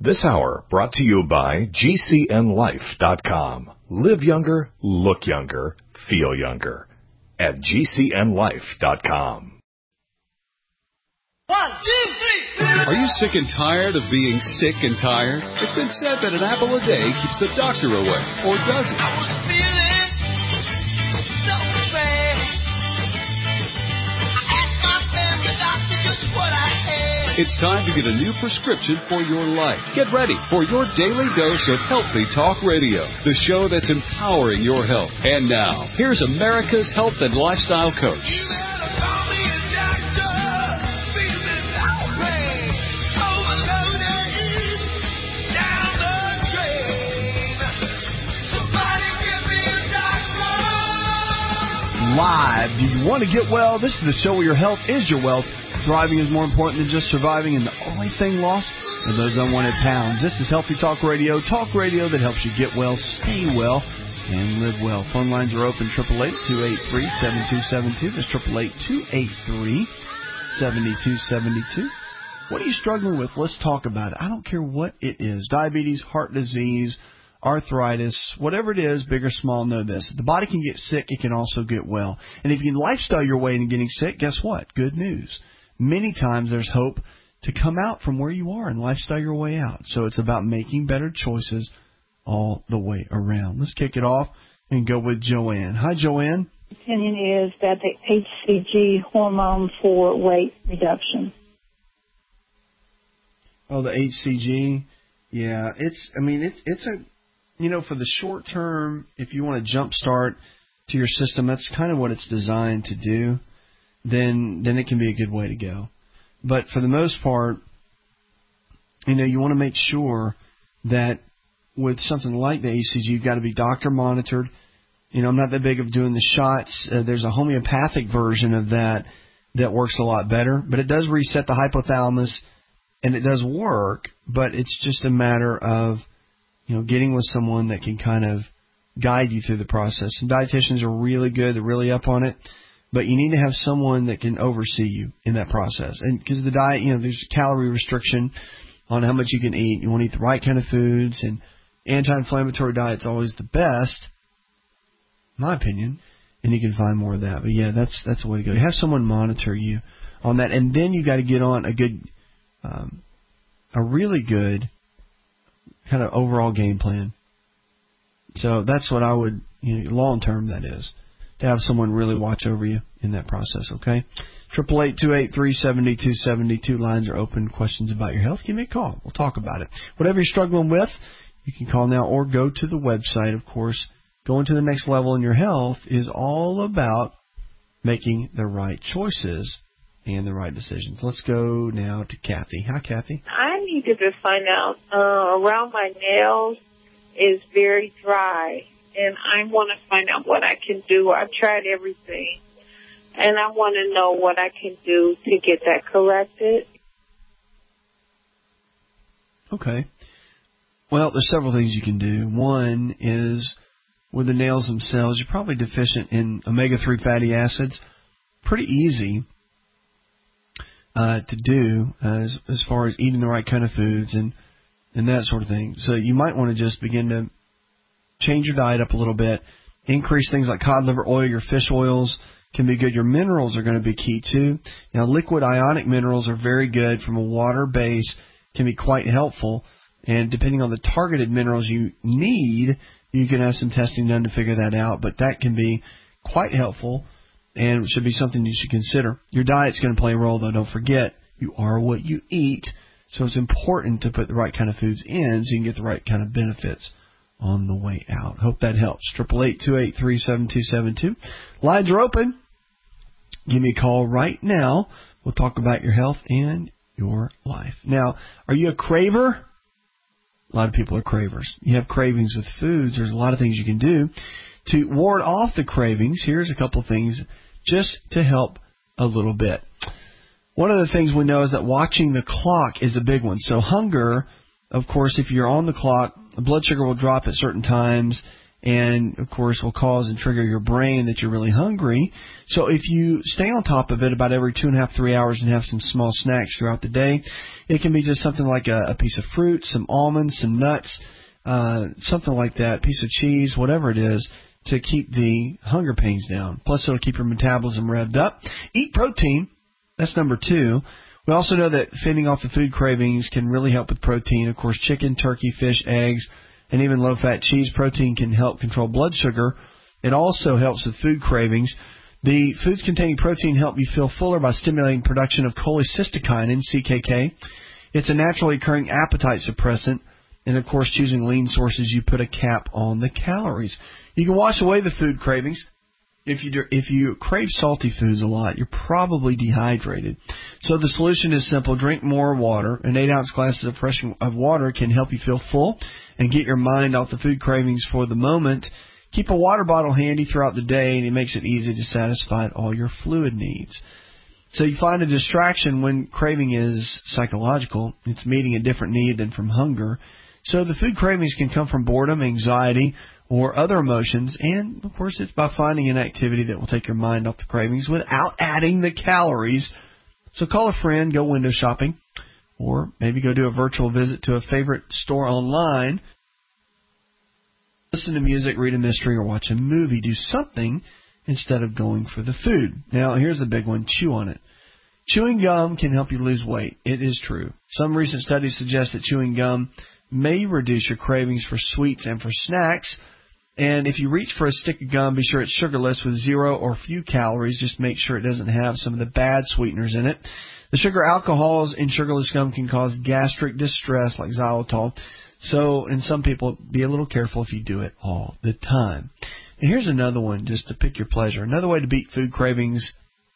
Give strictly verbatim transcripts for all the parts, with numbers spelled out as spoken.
This hour brought to you by G C N life dot com. Live younger, look younger, feel younger at G C N life dot com. One, two, three. Are you sick and tired of being sick and tired? It's been said that an apple a day keeps the doctor away, or does it? I was feeling so bad. I asked my family doctor just what I had. It's time to get a new prescription for your life. Get ready for your daily dose of Healthy Talk Radio, the show that's empowering your health. And now, here's America's health and lifestyle coach. You better call me a doctor. Feeling no pain. Overloaded. Down the drain. Somebody give me a doctor. Live. Do you want to get well? This is the show where your health is your wealth. Thriving is more important than just surviving, and the only thing lost are those unwanted pounds. This is Healthy Talk Radio, talk radio that helps you get well, stay well, and live well. Phone lines are open, eight eight eight, two eight three, seven two seven two. That's eight eight eight, two eight three, seven two seven two. What are you struggling with? Let's talk about it. I don't care what it is. Diabetes, heart disease, arthritis, whatever it is, big or small, know this. If the body can get sick, it can also get well. And if you can lifestyle your way into getting sick, guess what? Good news. Many times there's hope to come out from where you are and lifestyle your way out. So it's about making better choices all the way around. Let's kick it off and go with Joanne. Hi, Joanne. My opinion is that the H C G hormone for weight reduction. Oh, the H C G. Yeah, it's, I mean, it's, it's a, you know, for the short term, if you want to jumpstart to your system, that's kind of what it's designed to do. then then it can be a good way to go. But for the most part, you know, you want to make sure that with something like the H C G, you've got to be doctor monitored. You know, I'm not that big of doing the shots. Uh, there's a homeopathic version of that that works a lot better, but it does reset the hypothalamus, and it does work, but it's just a matter of, you know, getting with someone that can kind of guide you through the process. And dietitians are really good. They're really up on it. But you need to have someone that can oversee you in that process. And because the diet, you know, there's calorie restriction on how much you can eat. You want to eat the right kind of foods, and anti-inflammatory diet's always the best, in my opinion, and you can find more of that. But yeah, that's that's the way to go. You have someone monitor you on that, and then you got to get on a good, um, a really good kind of overall game plan. So that's what I would, you know, long term that is, to have someone really watch over you in that process, okay? eight eight eight, two eight three, seven two seven two. Lines are open. Questions about your health, give me a call. We'll talk about it. Whatever you're struggling with, you can call now or go to the website. Of course, going to the next level in your health is all about making the right choices and the right decisions. Let's go now to Kathy. Hi, Kathy. I need to just find out, uh, around my nails is very dry, and I want to find out what I can do. I've tried everything, and I want to know what I can do to get that corrected. Okay. Well, there's several things you can do. One is with the nails themselves, you're probably deficient in omega three fatty acids. Pretty easy uh, to do as as far as eating the right kind of foods and, and that sort of thing. So you might want to just begin to change your diet up a little bit. Increase things like cod liver oil. Your fish oils can be good. Your minerals are going to be key too. Now, liquid ionic minerals are very good from a water base, can be quite helpful. And depending on the targeted minerals you need, you can have some testing done to figure that out. But that can be quite helpful and should be something you should consider. Your diet's going to play a role, though. Don't forget, you are what you eat. So it's important to put the right kind of foods in so you can get the right kind of benefits on the way out. Hope that helps. eight eight eight, two eight three, seven two seven two. Lines are open. Give me a call right now. We'll talk about your health and your life. Now, are you a craver? A lot of people are cravers. You have cravings with foods. There's a lot of things you can do to ward off the cravings. Here's a couple of things just to help a little bit. One of the things we know is that watching the clock is a big one. So hunger, of course, if you're on the clock, the blood sugar will drop at certain times, and, of course, will cause and trigger your brain that you're really hungry. So if you stay on top of it about every two and a half, three hours and have some small snacks throughout the day, it can be just something like a, a piece of fruit, some almonds, some nuts, uh, something like that, piece of cheese, whatever it is, to keep the hunger pains down. Plus, it'll keep your metabolism revved up. Eat protein. That's number two. We also know that fending off the food cravings can really help with protein. Of course, chicken, turkey, fish, eggs, and even low-fat cheese protein can help control blood sugar. It also helps with food cravings. The foods containing protein help you feel fuller by stimulating production of cholecystokinin, C K K. It's a naturally occurring appetite suppressant. And, of course, choosing lean sources, you put a cap on the calories. You can wash away the food cravings. If you do, if you crave salty foods a lot, you're probably dehydrated. So the solution is simple. Drink more water. An eight-ounce glasses of fresh of water can help you feel full and get your mind off the food cravings for the moment. Keep a water bottle handy throughout the day, and it makes it easy to satisfy all your fluid needs. So you find a distraction when craving is psychological. It's meeting a different need than from hunger. So the food cravings can come from boredom, anxiety, or other emotions, and, of course, it's by finding an activity that will take your mind off the cravings without adding the calories. So call a friend, go window shopping, or maybe go do a virtual visit to a favorite store online. Listen to music, read a mystery, or watch a movie. Do something instead of going for the food. Now, here's a big one. Chew on it. Chewing gum can help you lose weight. It is true. Some recent studies suggest that chewing gum may reduce your cravings for sweets and for snacks. And if you reach for a stick of gum, be sure it's sugarless with zero or few calories. Just make sure it doesn't have some of the bad sweeteners in it. The sugar alcohols in sugarless gum can cause gastric distress like xylitol. So, in some people, be a little careful if you do it all the time. And here's another one, just to pick your pleasure. Another way to beat food cravings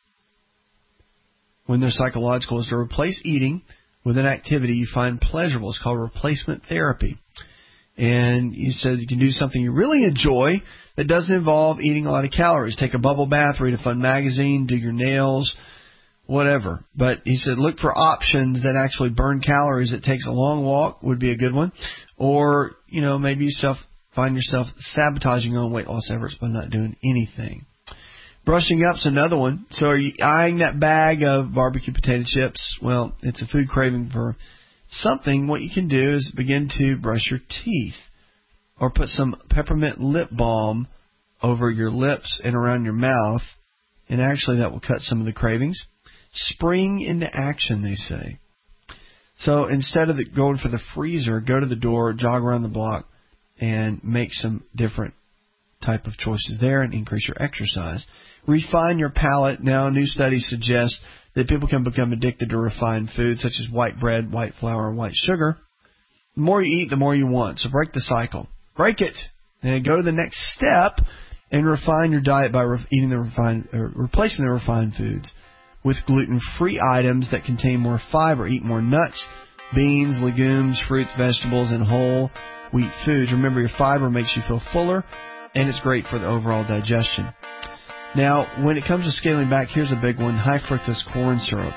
when they're psychological is to replace eating with an activity you find pleasurable. It's called replacement therapy. And you said you can do something you really enjoy that doesn't involve eating a lot of calories. Take a bubble bath, read a fun magazine, do your nails, whatever. But he said look for options that actually burn calories. It takes a long walk would be a good one. Or, you know, maybe you self, find yourself sabotaging your own weight loss efforts by not doing anything. Brushing up's another one. So are you eyeing that bag of barbecue potato chips? Well, it's a food craving for something. What you can do is begin to brush your teeth or put some peppermint lip balm over your lips and around your mouth, and actually that will cut some of the cravings. Spring into action, they say. So instead of the, going for the freezer, go to the door, jog around the block, and make some different type of choices there and increase your exercise. Refine your palate. Now, new studies suggest that people can become addicted to refined foods such as white bread, white flour, and white sugar. The more you eat, the more you want. So break the cycle. Break it. And go to the next step and refine your diet by re- eating the refined, or replacing the refined foods with gluten-free items that contain more fiber. Eat more nuts, beans, legumes, fruits, vegetables, and whole wheat foods. Remember, your fiber makes you feel fuller, and it's great for the overall digestion. Now, when it comes to scaling back, here's a big one, high fructose corn syrup.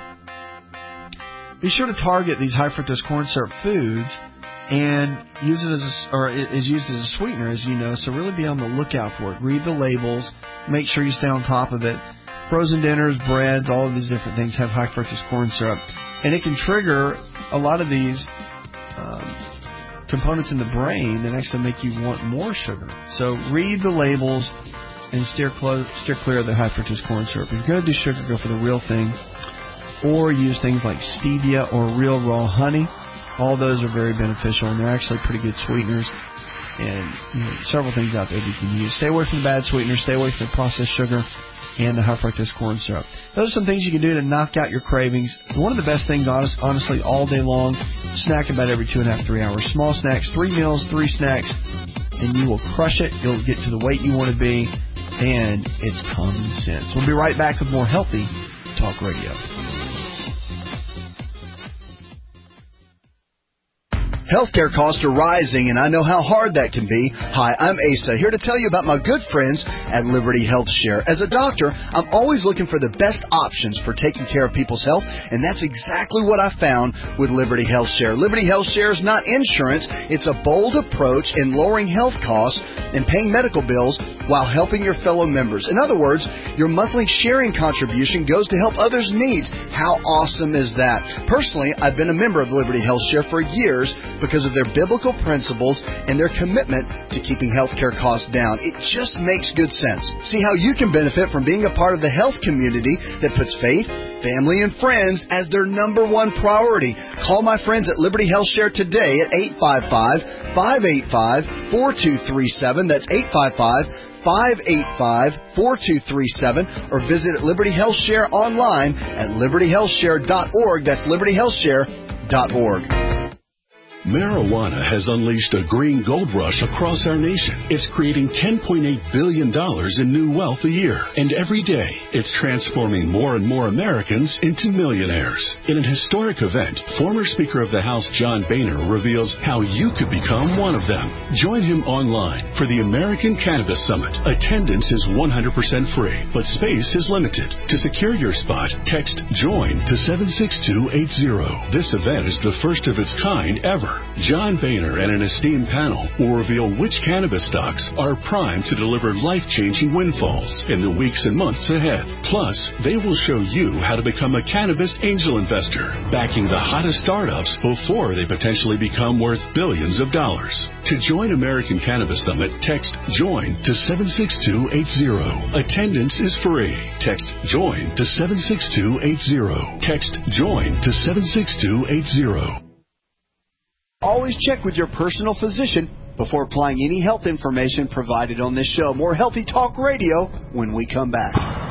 Be sure to target these high fructose corn syrup foods and use it as a, or it is used as a sweetener, as you know, so really be on the lookout for it. Read the labels. Make sure you stay on top of it. Frozen dinners, breads, all of these different things have high fructose corn syrup. And it can trigger a lot of these um, components in the brain that actually make you want more sugar. So read the labels and steer, clo- steer clear of the high fructose corn syrup. If you're going to do sugar, go for the real thing. Or use things like stevia or real raw honey. All those are very beneficial, and they're actually pretty good sweeteners. And you know, several things out there that you can use. Stay away from the bad sweeteners. Stay away from the processed sugar and the high fructose corn syrup. Those are some things you can do to knock out your cravings. One of the best things, honest, honestly, all day long, snack about every two and a half, three hours. Small snacks, three meals, three snacks, and you will crush it. You'll get to the weight you want to be, and it's common sense. We'll be right back with more Healthy Talk Radio. Healthcare costs are rising, and I know how hard that can be. Hi, I'm Asa, here to tell you about my good friends at Liberty Health Share. As a doctor, I'm always looking for the best options for taking care of people's health, and that's exactly what I found with Liberty Health Share. Liberty Health Share is not insurance. It's a bold approach in lowering health costs and paying medical bills while helping your fellow members. In other words, your monthly sharing contribution goes to help others' needs. How awesome is that? Personally, I've been a member of Liberty Health Share for years because of their biblical principles and their commitment to keeping healthcare costs down. It just makes good sense. See how you can benefit from being a part of the health community that puts faith, family, and friends as their number one priority. Call my friends at Liberty Health Share today at eight five five, five eight five, four two three seven. That's eight five five, five eight five, four two three seven, or visit Liberty Health Share online at liberty health share dot org. That's liberty health share dot org. Marijuana has unleashed a green gold rush across our nation. It's creating ten point eight billion dollars in new wealth a year. And every day, it's transforming more and more Americans into millionaires. In an historic event, former Speaker of the House John Boehner reveals how you could become one of them. Join him online for the American Cannabis Summit. Attendance is one hundred percent free, but space is limited. To secure your spot, text JOIN to seven six two eight zero. This event is the first of its kind ever. John Boehner and an esteemed panel will reveal which cannabis stocks are primed to deliver life-changing windfalls in the weeks and months ahead. Plus, they will show you how to become a cannabis angel investor, backing the hottest startups before they potentially become worth billions of dollars. To join American Cannabis Summit, text JOIN to seven six two eight zero. Attendance is free. Text JOIN to seven six two eight zero. Text JOIN to seven six two eight zero. Always check with your personal physician before applying any health information provided on this show. More Healthy Talk Radio when we come back.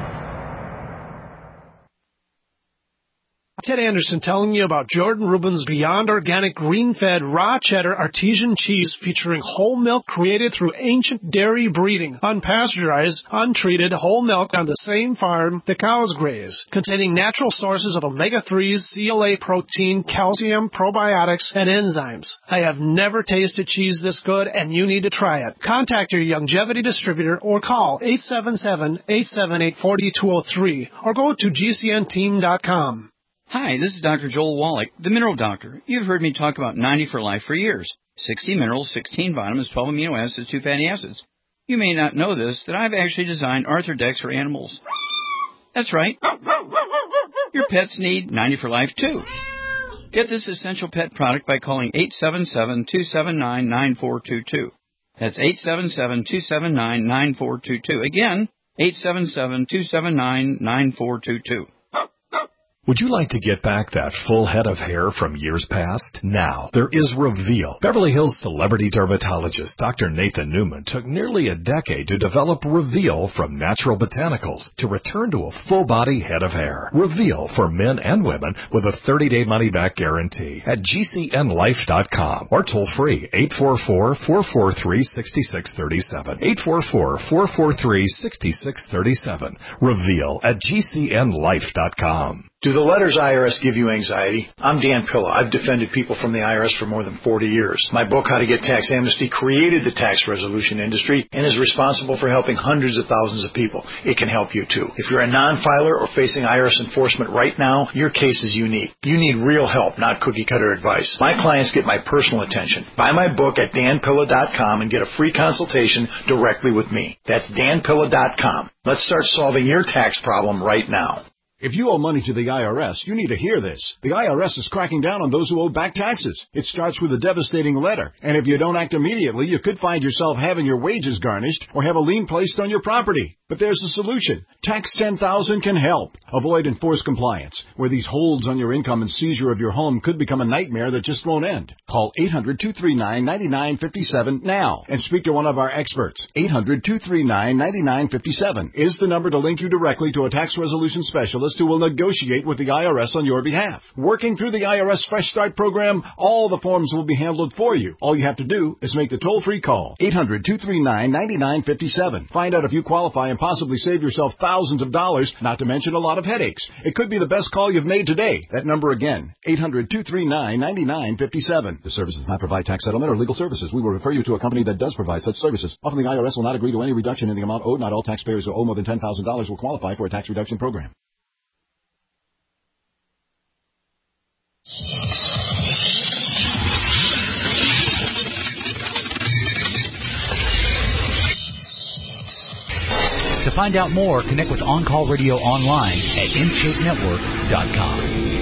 Ted Anderson telling you about Jordan Rubin's Beyond Organic Green-Fed Raw Cheddar Artesian Cheese featuring whole milk created through ancient dairy breeding, unpasteurized, untreated whole milk on the same farm the cows graze, containing natural sources of omega threes, C L A protein, calcium, probiotics, and enzymes. I have never tasted cheese this good, and you need to try it. Contact your Longevity distributor or call eight seven seven, eight seven eight, four two zero three or go to G C N team dot com. Hi, this is Doctor Joel Wallach, the Mineral Doctor. You've heard me talk about ninety for Life for years. sixty minerals, sixteen vitamins, twelve amino acids, two fatty acids. You may not know this, that I've actually designed Arthrodex for animals. That's right. Your pets need ninety for Life, too. Get this essential pet product by calling eight seven seven, two seven nine, nine four two two. That's eight seven seven, two seven nine, nine four two two. Again, eight seven seven, two seven nine, nine four two two. Would you like to get back that full head of hair from years past? Now, there is Reveal. Beverly Hills celebrity dermatologist Doctor Nathan Newman took nearly a decade to develop Reveal from natural botanicals to return to a full-body head of hair. Reveal for men and women with a thirty-day money-back guarantee at G C N life dot com or toll-free eight four four, four four three, six six three seven. eight four four, four four three, six six three seven. Reveal at G C N life dot com. Do the letters I R S give you anxiety? I'm Dan Pilla. I've defended people from the I R S for more than forty years. My book, How to Get Tax Amnesty, created the tax resolution industry and is responsible for helping hundreds of thousands of people. It can help you, too. If you're a non-filer or facing I R S enforcement right now, your case is unique. You need real help, not cookie-cutter advice. My clients get my personal attention. Buy my book at dan pilla dot com and get a free consultation directly with me. That's dan pilla dot com. Let's start solving your tax problem right now. If you owe money to the I R S, you need to hear this. The I R S is cracking down on those who owe back taxes. It starts with a devastating letter, and if you don't act immediately, you could find yourself having your wages garnished or have a lien placed on your property. But there's a solution. Tax ten thousand can help. Avoid enforced compliance, where these holds on your income and seizure of your home could become a nightmare that just won't end. Call eight hundred, two three nine, nine nine five seven now and speak to one of our experts. eight hundred, two three nine, nine nine five seven is the number to link you directly to a tax resolution specialist specialist who will negotiate with the I R S on your behalf. Working through the I R S Fresh Start program, all the forms will be handled for you. All you have to do is make the toll-free call, eight hundred, two three nine, nine nine five seven. Find out if you qualify and possibly save yourself thousands of dollars, not to mention a lot of headaches. It could be the best call you've made today. That number again, eight hundred, two three nine, nine nine five seven. The service does not provide tax settlement or legal services. We will refer you to a company that does provide such services. Often the I R S will not agree to any reduction in the amount owed. Not all taxpayers who owe more than ten thousand dollars will qualify for a tax reduction program. To find out more, connect with On Call Radio online at in shape network dot com.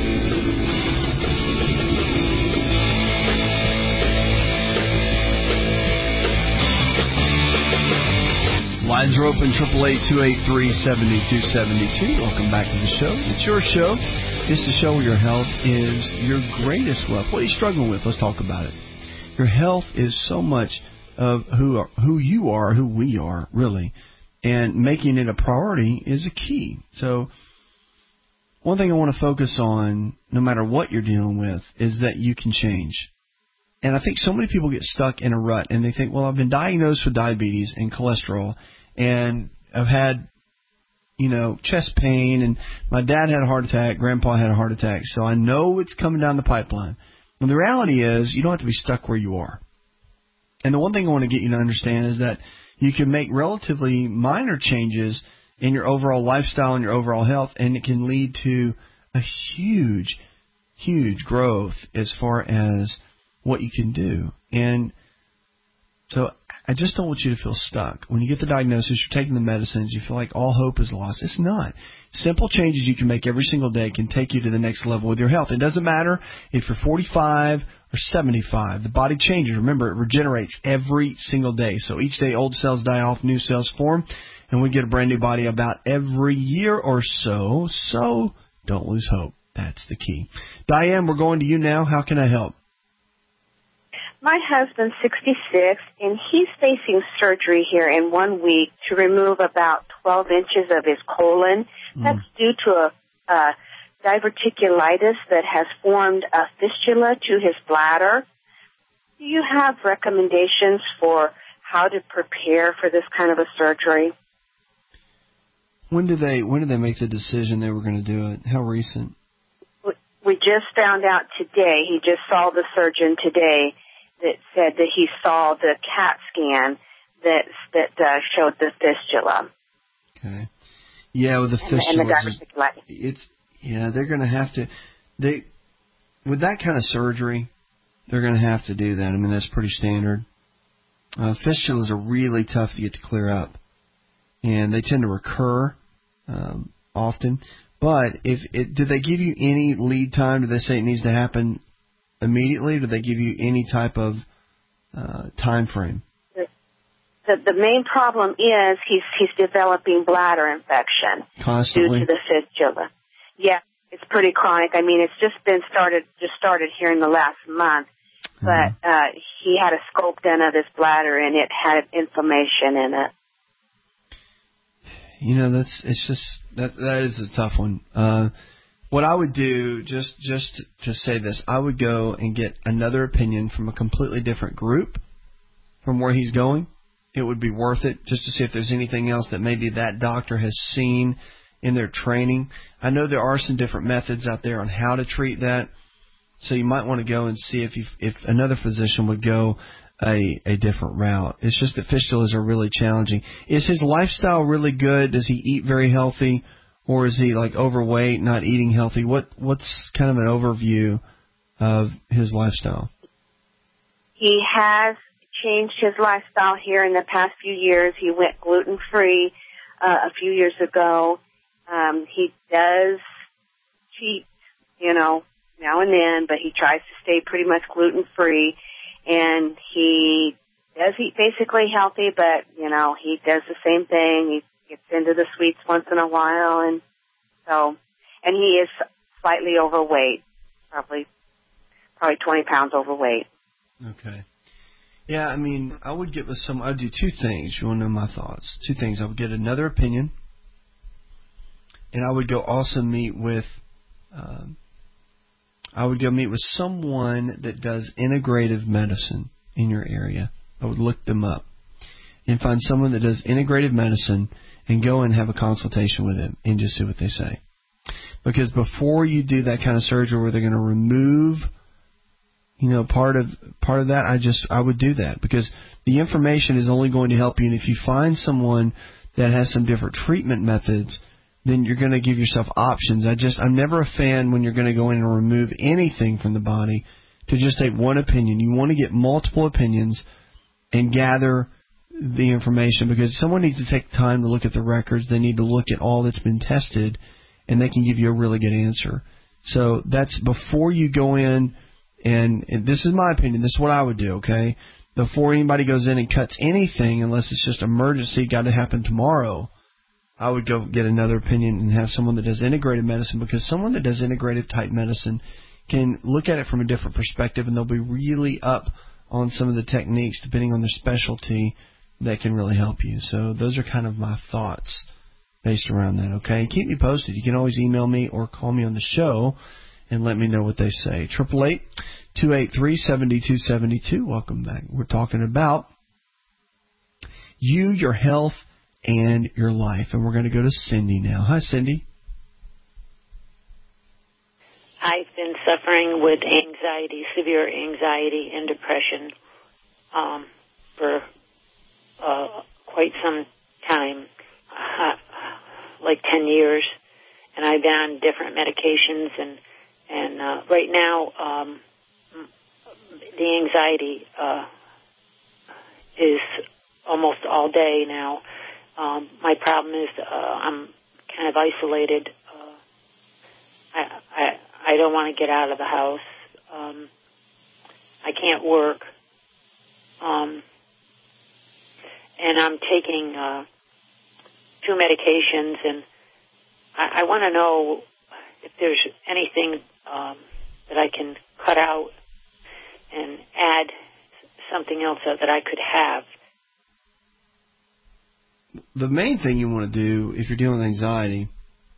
Lines are open, triple eight, two eight three, seven two seven two. Welcome back to the show. It's your show. It's the show where your health is your greatest wealth. What are you struggling with? Let's talk about it. Your health is so much of who are, who you are, who we are, really. And making it a priority is a key. So one thing I want to focus on, no matter what you're dealing with, is that you can change. And I think so many people get stuck in a rut, and they think, well, I've been diagnosed with diabetes and cholesterol, and I've had, you know, chest pain, and my dad had a heart attack, grandpa had a heart attack, so I know it's coming down the pipeline. Well, the reality is you don't have to be stuck where you are. And the one thing I want to get you to understand is that you can make relatively minor changes in your overall lifestyle and your overall health, and it can lead to a huge, huge growth as far as what you can do. And so I just don't want you to feel stuck. When you get the diagnosis, you're taking the medicines, you feel like all hope is lost. It's not. Simple changes you can make every single day can take you to the next level with your health. It doesn't matter if you're forty-five or seventy-five. The body changes. Remember, it regenerates every single day. So each day, old cells die off, new cells form, and we get a brand new body about every year or so. So don't lose hope. That's the key. Diane, we're going to you now. How can I help? My husband's sixty-six, and he's facing surgery here in one week to remove about twelve inches of his colon. Mm. That's due to a, a diverticulitis that has formed a fistula to his bladder. Do you have recommendations for how to prepare for this kind of a surgery? When did they when did they make the decision they were going to do it? How recent? We just found out today. He just saw the surgeon today that said that he saw the CAT scan that that uh, showed the fistula. Okay. Yeah, with the and, fistula, and the diverticulitis. It's yeah, they're going to have to. They with that kind of surgery, they're going to have to do that. I mean, that's pretty standard. Uh, fistulas are really tough to get to clear up, and they tend to recur um, often. But if it, did they give you any lead time? Did they say it needs to happen immediately? Or did they give you any type of uh, time frame? The, the the main problem is he's he's developing bladder infection constantly due to the fistula. Yeah, it's pretty chronic. I mean, it's just been started just started here in the last month. But uh, he had a scope done of his bladder, and it had inflammation in it. You know, that's it's just that that is a tough one. Uh, what I would do, just just to say this, I would go and get another opinion from a completely different group from where he's going. It would be worth it just to see if there's anything else that maybe that doctor has seen in their training. I know there are some different methods out there on how to treat that, so you might want to go and see if you, if another physician would go a a different route. It's just that fistulas are really challenging. Is his lifestyle really good? Does he eat very healthy, or is he like overweight, not eating healthy? What what's kind of an overview of his lifestyle? He has changed his lifestyle here in the past few years. He went gluten-free uh, a few years ago. Um, he does cheat, you know, now and then, but he tries to stay pretty much gluten-free. And he does eat basically healthy, but, you know, he does the same thing. He gets into the sweets once in a while. And so, and he is slightly overweight, probably, probably twenty pounds overweight. Okay. Yeah, I mean, I would get with some, I'd do two things. You want to know my thoughts? Two things. I would get another opinion and I would go also meet with, um, I would go meet with someone that does integrative medicine in your area. I would look them up and find someone that does integrative medicine and go and have a consultation with them and just see what they say. Because before you do that kind of surgery where they're going to remove, you know, part of part of that, I just I would do that because the information is only going to help you. And if you find someone that has some different treatment methods, then you're going to give yourself options. I just I'm never a fan when you're going to go in and remove anything from the body to just take one opinion. You want to get multiple opinions and gather the information because someone needs to take time to look at the records. They need to look at all that's been tested, and they can give you a really good answer. So that's before you go in, and, and this is my opinion. This is what I would do, okay? Before anybody goes in and cuts anything, unless it's just emergency, got to happen tomorrow, I would go get another opinion and have someone that does integrative medicine, because someone that does integrative type medicine can look at it from a different perspective, and they'll be really up on some of the techniques, depending on their specialty, that can really help you. So those are kind of my thoughts based around that, okay? Keep me posted. You can always email me or call me on the show and let me know what they say. eight eight eight, two eight three, seven two seven two. Welcome back. We're talking about you, your health, and your life. And we're going to go to Cindy now. Hi, Cindy. I've been suffering with anxiety, severe anxiety and depression um, for uh, quite some time, uh, like ten years. And I've been on different medications. And, and uh, right now, um, the anxiety uh, is almost all day now. Um, my problem is uh, I'm kind of isolated. Uh, I, I I don't want to get out of the house. Um, I can't work. Um, and I'm taking uh, two medications, and I, I want to know if there's anything um, that I can cut out and add something else that I could have. The main thing you want to do if you're dealing with anxiety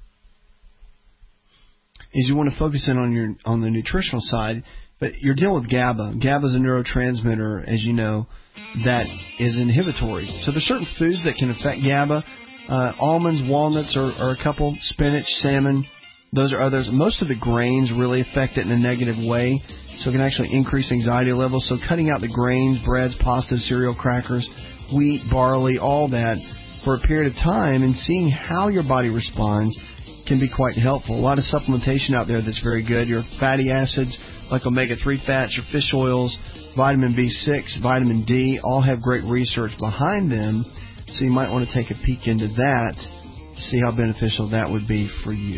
is you want to focus in on your on the nutritional side, but you're dealing with GABA. GABA is a neurotransmitter, as you know, that is inhibitory. So there's certain foods that can affect GABA. Uh, almonds, walnuts are, are a couple. Spinach, salmon, those are others. Most of the grains really affect it in a negative way, so it can actually increase anxiety levels. So cutting out the grains, breads, pasta, cereal, crackers, wheat, barley, all that for a period of time and seeing how your body responds can be quite helpful. A lot of supplementation out there that's very good. Your fatty acids, like omega three fats, your fish oils, vitamin B six, vitamin D, all have great research behind them. So you might want to take a peek into that to see how beneficial that would be for you.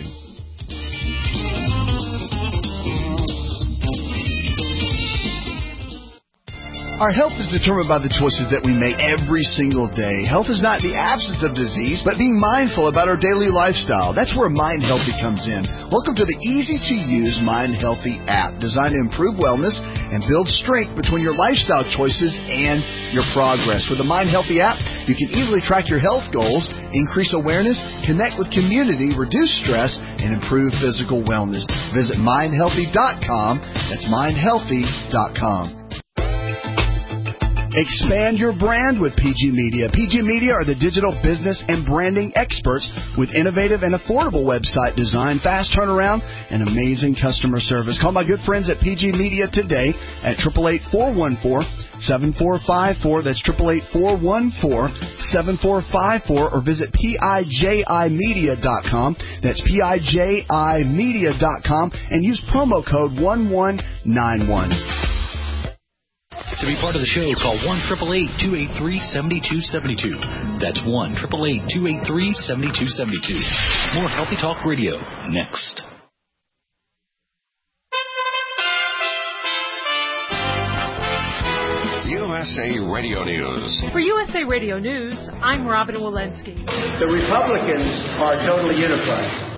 Our health is determined by the choices that we make every single day. Health is not the absence of disease, but being mindful about our daily lifestyle. That's where Mind Healthy comes in. Welcome to the easy-to-use Mind Healthy app, designed to improve wellness and build strength between your lifestyle choices and your progress. With the Mind Healthy app, you can easily track your health goals, increase awareness, connect with community, reduce stress, and improve physical wellness. Visit mind healthy dot com. That's mind healthy dot com. Expand your brand with P G Media. P G Media are the digital business and branding experts with innovative and affordable website design, fast turnaround, and amazing customer service. Call my good friends at P G Media today at eight eight eight, four one four, seven four five four. That's eight eight eight, four one four, seven four five four, or visit P I J I media dot com. That's P I J I media dot com and use promo code one one nine one. To be part of the show, call one eight eight eight, two eight three, seven two seven two. That's one eight eight eight, two eight three, seven two seven two. More Healthy Talk Radio next. U S A Radio News. For U S A Radio News, I'm Robin Walensky. The Republicans are totally unified.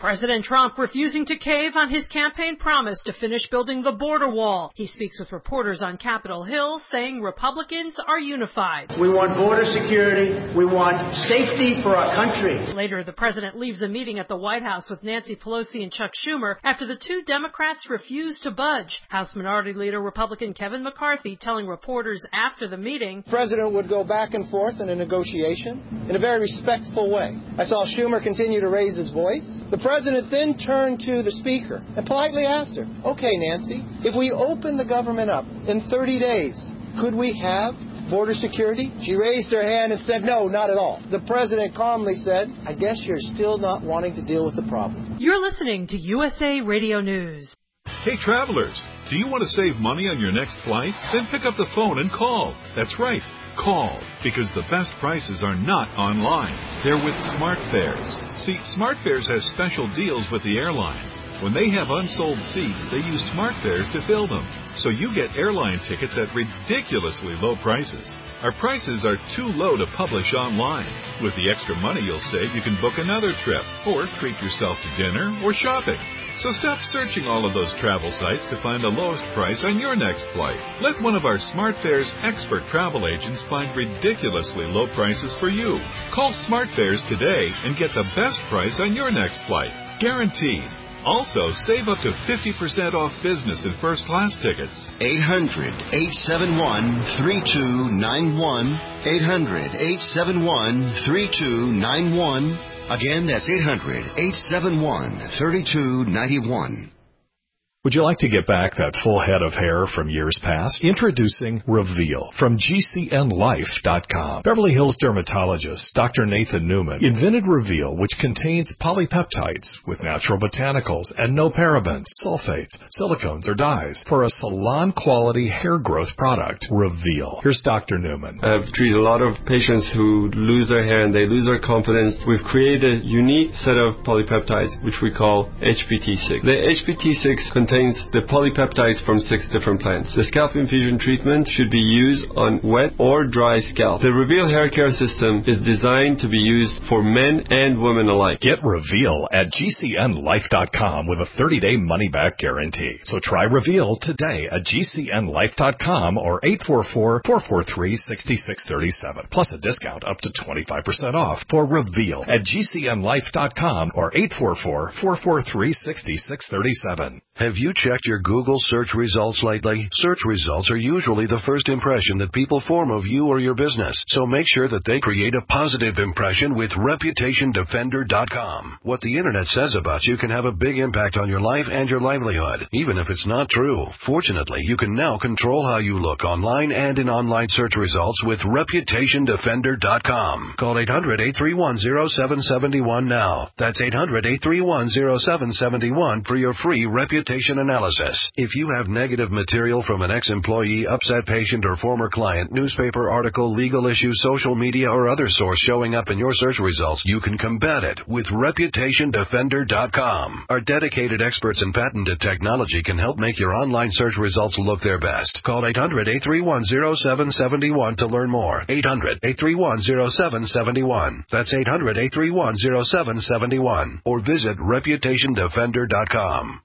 President Trump refusing to cave on his campaign promise to finish building the border wall. He speaks with reporters on Capitol Hill, saying Republicans are unified. We want border security. We want safety for our country. Later, the president leaves a meeting at the White House with Nancy Pelosi and Chuck Schumer after the two Democrats refuse to budge. House Minority Leader Republican Kevin McCarthy telling reporters after the meeting, the president would go back and forth in a negotiation in a very respectful way. I saw Schumer continue to raise his voice. The president then turned to the speaker and politely asked her, okay, Nancy, if we open the government up in thirty days, could we have border security? She raised her hand and said, no, not at all. The president calmly said, I guess you're still not wanting to deal with the problem. You're listening to U S A Radio News. Hey, travelers, do you want to save money on your next flight? Then pick up the phone and call. That's right. Call, because the best prices are not online. They're with SmartFares. See, SmartFares has special deals with the airlines. When they have unsold seats, they use SmartFares to fill them. So you get airline tickets at ridiculously low prices. Our prices are too low to publish online. With the extra money you'll save, you can book another trip, or treat yourself to dinner or shopping. So stop searching all of those travel sites to find the lowest price on your next flight. Let one of our SmartFares expert travel agents find ridiculously low prices for you. Call SmartFares today and get the best price on your next flight. Guaranteed. Also, save up to fifty percent off business and first class tickets. eight hundred, eight seven one, three two nine one. eight hundred, eight seven one, three two nine one. Again, that's eight hundred, eight seven one, three two nine one. Would you like to get back that full head of hair from years past? Introducing Reveal from G C N Life dot com. Beverly Hills dermatologist Doctor Nathan Newman invented Reveal, which contains polypeptides with natural botanicals and no parabens, sulfates, silicones, or dyes for a salon-quality hair growth product. Reveal. Here's Doctor Newman. I've treated a lot of patients who lose their hair and they lose their confidence. We've created a unique set of polypeptides, which we call H P T six. The H P T six contains the polypeptides from six different plants. The scalp infusion treatment should be used on wet or dry scalp. The Reveal hair care system is designed to be used for men and women alike. Get Reveal at G C N Life dot com with a thirty-day money-back guarantee. So try Reveal today at G C N Life dot com or eight four four, four four three, six six three seven. Plus a discount up to twenty-five percent off for Reveal at G C N Life dot com or eight four four, four four three, six six three seven. Have you checked your Google search results lately? Search results are usually the first impression that people form of you or your business. So make sure that they create a positive impression with Reputation Defender dot com. What the internet says about you can have a big impact on your life and your livelihood, even if it's not true. Fortunately, you can now control how you look online and in online search results with Reputation Defender dot com. Call eight hundred, eight three one, zero seven seven one now. That's eight hundred, eight three one, zero seven seven one for your free reputation analysis. If you have negative material from an ex-employee, upset patient, or former client, newspaper article, legal issue, social media, or other source showing up in your search results, you can combat it with Reputation Defender dot com. Our dedicated experts in patented technology can help make your online search results look their best. Call eight hundred, eight three one, zero seven seven one to learn more. eight hundred, eight three one, zero seven seven one. That's eight hundred, eight three one, zero seven seven one. Or visit Reputation Defender dot com.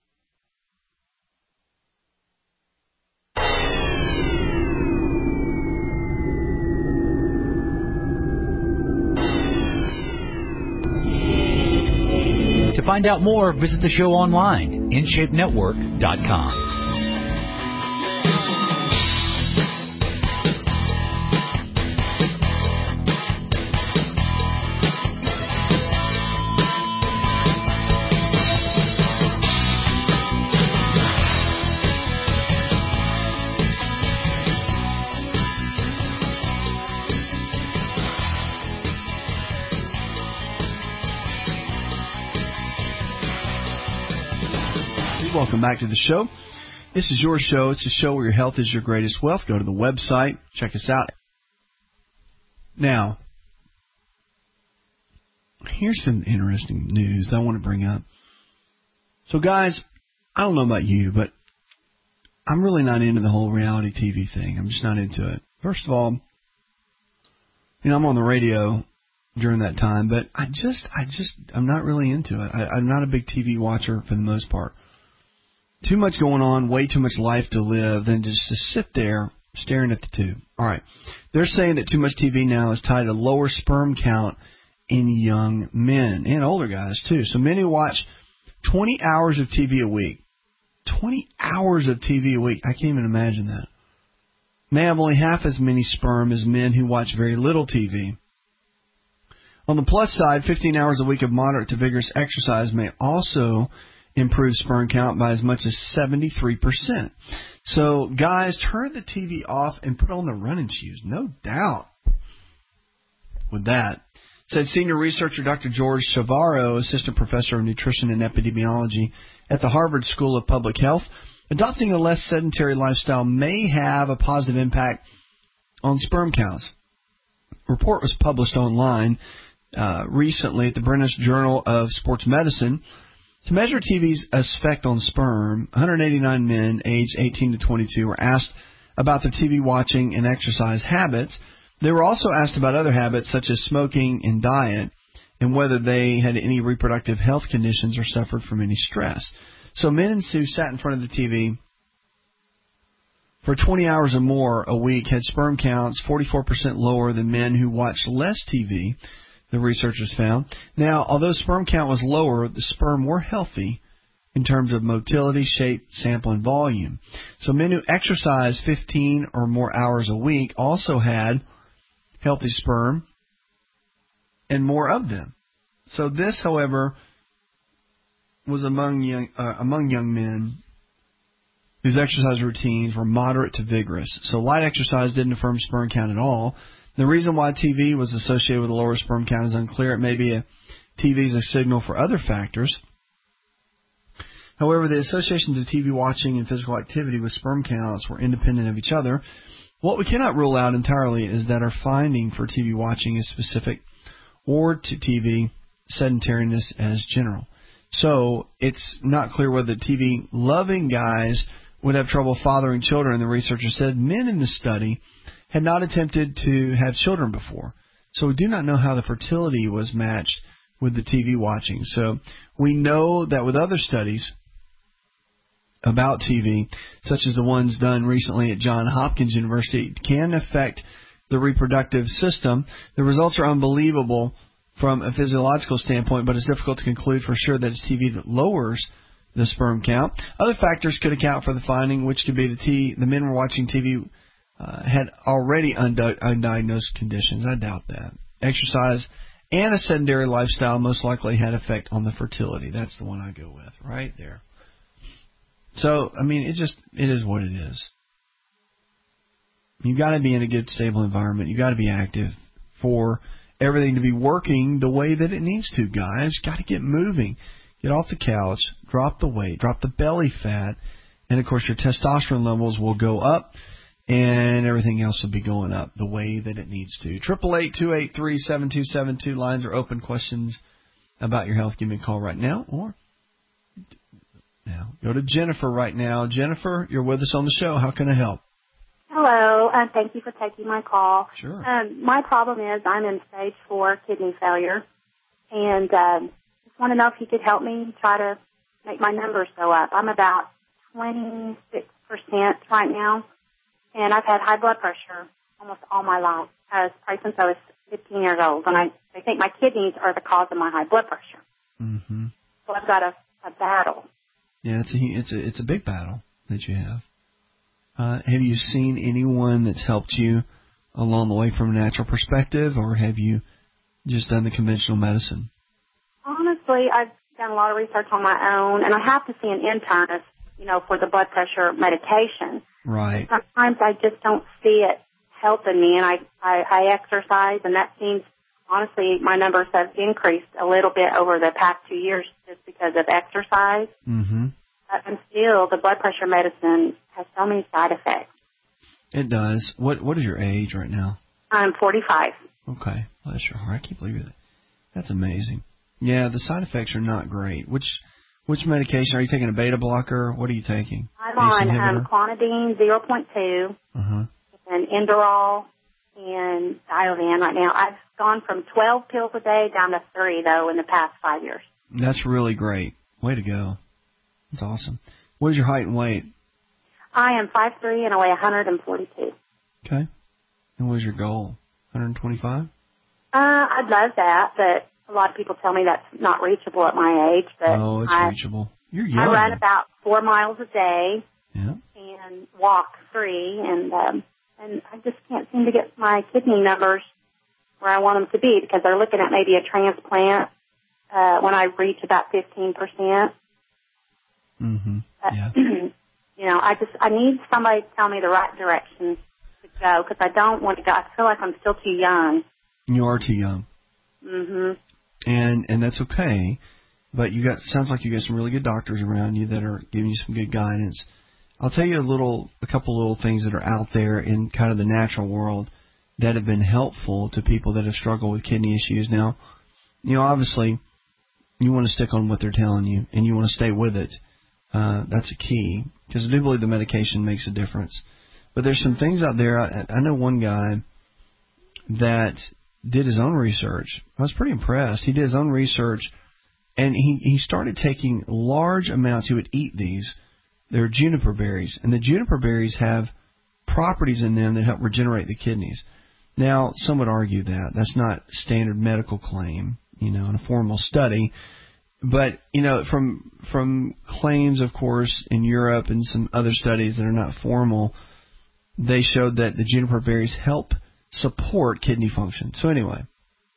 To find out more, visit the show online, in shape network dot com. Welcome back to the show. This is your show. It's a show where your health is your greatest wealth. Go to the website. Check us out. Now, here's some interesting news I want to bring up. So, guys, I don't know about you, but I'm really not into the whole reality T V thing. I'm just not into it. First of all, you know, I'm on the radio during that time. But I just, I just, I'm not really into it. I, I'm not a big T V watcher for the most part. Too much going on, way too much life to live than just to sit there staring at the tube. All right. They're saying that too much T V now is tied to lower sperm count in young men and older guys, too. So men who watch twenty hours of T V a week, twenty hours of T V a week, I can't even imagine that, may have only half as many sperm as men who watch very little T V. On the plus side, fifteen hours a week of moderate to vigorous exercise may also improve sperm count by as much as seventy-three percent. So, guys, turn the T V off and put on the running shoes. No doubt with that. Said senior researcher Doctor George Chavarro, assistant professor of nutrition and epidemiology at the Harvard School of Public Health. Adopting a less sedentary lifestyle may have a positive impact on sperm counts. A report was published online uh, recently at the British Journal of Sports Medicine. To measure T V's effect on sperm, one hundred eighty-nine men aged eighteen to twenty-two were asked about their T V watching and exercise habits. They were also asked about other habits such as smoking and diet and whether they had any reproductive health conditions or suffered from any stress. So men who sat in front of the T V for twenty hours or more a week had sperm counts forty-four percent lower than men who watched less T V, the researchers found. Now, although sperm count was lower, the sperm were healthy in terms of motility, shape, sample, and volume. So men who exercised fifteen or more hours a week also had healthy sperm and more of them. So this, however, was among young, uh, among young men whose exercise routines were moderate to vigorous. So light exercise didn't affirm sperm count at all. The reason why T V was associated with a lower sperm count is unclear. It may be a T V is a signal for other factors. However, the associations of T V watching and physical activity with sperm counts were independent of each other. What we cannot rule out entirely is that our finding for T V watching is specific or to T V sedentariness as general. So it's not clear whether T V-loving guys would have trouble fathering children. The researchers said men in the study had not attempted to have children before. So we do not know how the fertility was matched with the T V watching. So we know that with other studies about T V, such as the ones done recently at Johns Hopkins University, it can affect the reproductive system. The results are unbelievable from a physiological standpoint, but it's difficult to conclude for sure that it's T V that lowers the sperm count. Other factors could account for the finding, which could be the T the men were watching T V uh, had already undi- undiagnosed conditions. I doubt that. Exercise and a sedentary lifestyle most likely had effect on the fertility. That's the one I go with right there. So, I mean, it just, it is what it is. You've got to be in a good, stable environment. You've got to be active for everything to be working the way that it needs to, guys. You've got to get moving. Get off the couch, drop the weight, drop the belly fat, and, of course, your testosterone levels will go up, and everything else will be going up the way that it needs to. eight eight eight, two eight three, seven two seven two. Lines are open. Questions about your health, give me a call right now, or now go to Jennifer right now. Jennifer, you're with us on the show. How can I help? Hello, and thank you for taking my call. Sure. Um, my problem is I'm in stage four kidney failure, and um, just want to know if you could help me try to make my numbers go up. I'm about twenty-six percent right now, and I've had high blood pressure almost all my life, uh, probably since I was fifteen years old. And I, I think my kidneys are the cause of my high blood pressure. Mm-hmm. So I've got a, a battle. Yeah, it's a it's a it's a big battle that you have. Uh, have you seen anyone that's helped you along the way from a natural perspective, or have you just done the conventional medicine? Honestly, I've done a lot of research on my own, and I have to see an internist, you know, for the blood pressure medication. Right. But sometimes I just don't see it helping me, and I, I, I exercise, and that seems, honestly, my numbers have increased a little bit over the past two years just because of exercise. Mm-hmm. And still, the blood pressure medicine has so many side effects. It does. What What is your age right now? I'm forty-five. Okay. Bless your heart. I can't believe it. That's amazing. Yeah, the side effects are not great. Which Which medication? Are you taking a beta blocker? What are you taking? I'm on um, clonidine zero point two uh-huh. and Inderol and Diovan right now. I've gone from twelve pills a day down to three, though, in the past five years. That's really great. Way to go. That's awesome. What is your height and weight? I am five three and I weigh one hundred forty-two. Okay. And what is your goal? one twenty-five? Uh, I'd love that, but a lot of people tell me that's not reachable at my age. But oh, it's I, reachable. You're young. I run about four miles a day yeah. and walk three, and um, and I just can't seem to get my kidney numbers where I want them to be because they're looking at maybe a transplant uh, when I reach about fifteen percent. Mm-hmm. Yeah. Uh, you know, I just I need somebody to tell me the right direction to go because I don't want to go. I feel like I'm still too young. You are too young. Mhm. And and that's okay, but you got sounds like you got some really good doctors around you that are giving you some good guidance. I'll tell you a little, a couple little things that are out there in kind of the natural world that have been helpful to people that have struggled with kidney issues. Now, you know, obviously, you want to stick on what they're telling you and you want to stay with it. Uh, that's a key because I do believe the medication makes a difference. But there's some things out there. I, I know one guy that did his own research. I was pretty impressed. He did his own research, and he, he started taking large amounts. He would eat these. They're juniper berries, and the juniper berries have properties in them that help regenerate the kidneys. Now, some would argue that. That's not standard medical claim, you know, in a formal study. But, you know, from from claims, of course, in Europe and some other studies that are not formal, they showed that the juniper berries help support kidney function. So anyway,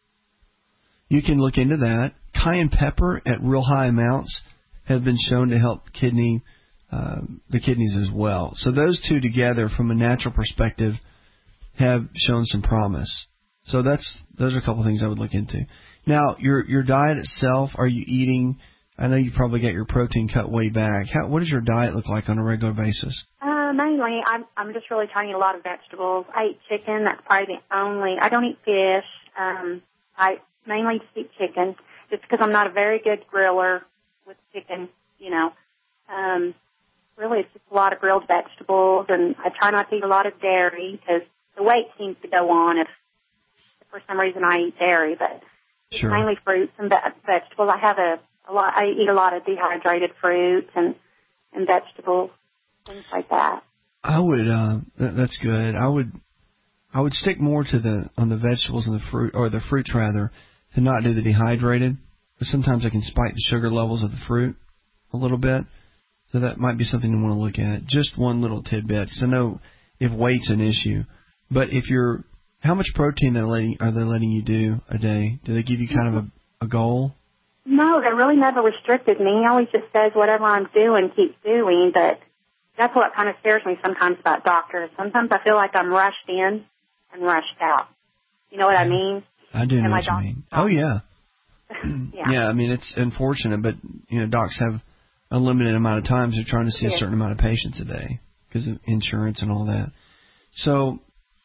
you can look into that. Cayenne pepper at real high amounts have been shown to help kidney uh, the kidneys as well. So those two together, from a natural perspective, have shown some promise. So that's those are a couple of things I would look into. Now, your your diet itself, are you eating? I know you probably got your protein cut way back. How, what does your diet look like on a regular basis? Uh, mainly, I'm I'm just really trying to eat a lot of vegetables. I eat chicken. That's probably the only. I don't eat fish. Um, I mainly just eat chicken, just because I'm not a very good griller with chicken. You know, um, really, it's just a lot of grilled vegetables, and I try not to eat a lot of dairy because the weight seems to go on if, if for some reason I eat dairy, but. Sure. Mainly fruits and ve- vegetables. I have a, a lot. I eat a lot of dehydrated fruits and and vegetables, things like that. I would. Uh, th- that's good. I would. I would stick more to the on the vegetables and the fruit, or the fruits rather, to not do the dehydrated. But sometimes I can spike the sugar levels of the fruit a little bit, so that might be something you want to look at. Just one little tidbit, because I know if weight's an issue, but if you're how much protein they're letting, are they letting you do a day? Do they give you kind of a, a goal? No, they really never restricted me. He always just says whatever I'm doing, keep doing. But that's what kind of scares me sometimes about doctors. Sometimes I feel like I'm rushed in and rushed out. You know what I mean? I do know and what you doc- mean. Oh, yeah. yeah. Yeah, I mean, it's unfortunate, but, you know, docs have a limited amount of times. They're trying to see a certain amount of patients a day because of insurance and all that. So...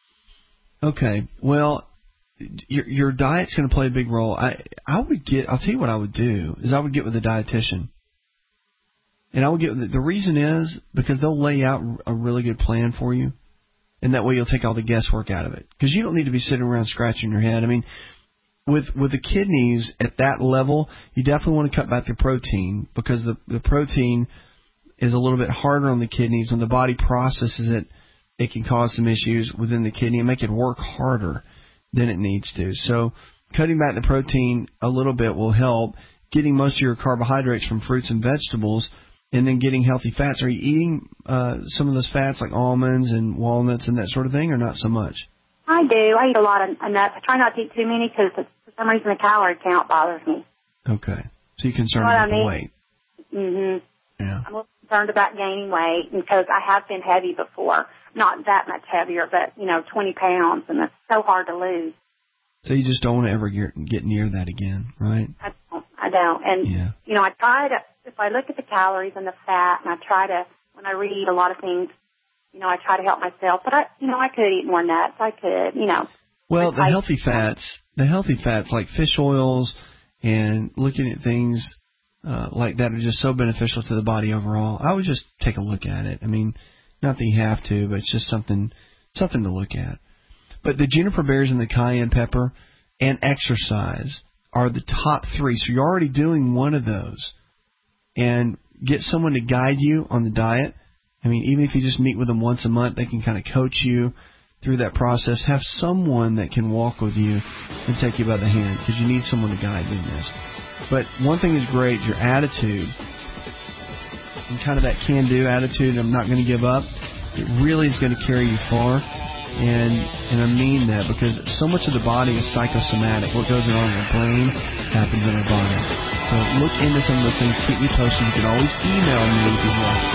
Okay, well, your your diet's going to play a big role. I I would get. I'll tell you what I would do is I would get with a dietitian, and I would get. The reason is because they'll lay out a really good plan for you, and that way you'll take all the guesswork out of it. Because you don't need to be sitting around scratching your head. I mean, with with the kidneys at that level, you definitely want to cut back the protein because the the protein is a little bit harder on the kidneys. When the body processes it, it can cause some issues within the kidney and make it work harder than it needs to. So cutting back the protein a little bit will help. Getting most of your carbohydrates from fruits and vegetables, and then getting healthy fats. Are you eating uh, some of those fats like almonds and walnuts and that sort of thing, or not so much? I do. I eat a lot of nuts. I try not to eat too many because for some reason the calorie count bothers me. Okay. So you're concerned You know about I mean? the weight. Mm-hmm. Yeah. I'm a little concerned about gaining weight because I have been heavy before. Not that much heavier, but, you know, twenty pounds, and it's so hard to lose. So you just don't want to ever get, get near that again, right? I don't. I don't. And, yeah. you know, I try to, if I look at the calories and the fat, and I try to, when I read a lot of things, you know, I try to help myself. But, I, you know, I could eat more nuts. I could, you know. Well, the healthy fats, the healthy fats like fish oils and looking at things uh, like that are just so beneficial to the body overall. I would just take a look at it. I mean, not that you have to, but it's just something something to look at. But the juniper berries and the cayenne pepper and exercise are the top three. So you're already doing one of those. And get someone to guide you on the diet. I mean, even if you just meet with them once a month, they can kind of coach you through that process. Have someone that can walk with you and take you by the hand, because you need someone to guide you in this. But one thing is great, your attitude, and kind of that can-do attitude, I'm not going to give up, it really is going to carry you far. And and I mean that, because so much of the body is psychosomatic. What goes on in our brain happens in our body. So look into some of those things. Keep me posted. You can always email me if you want.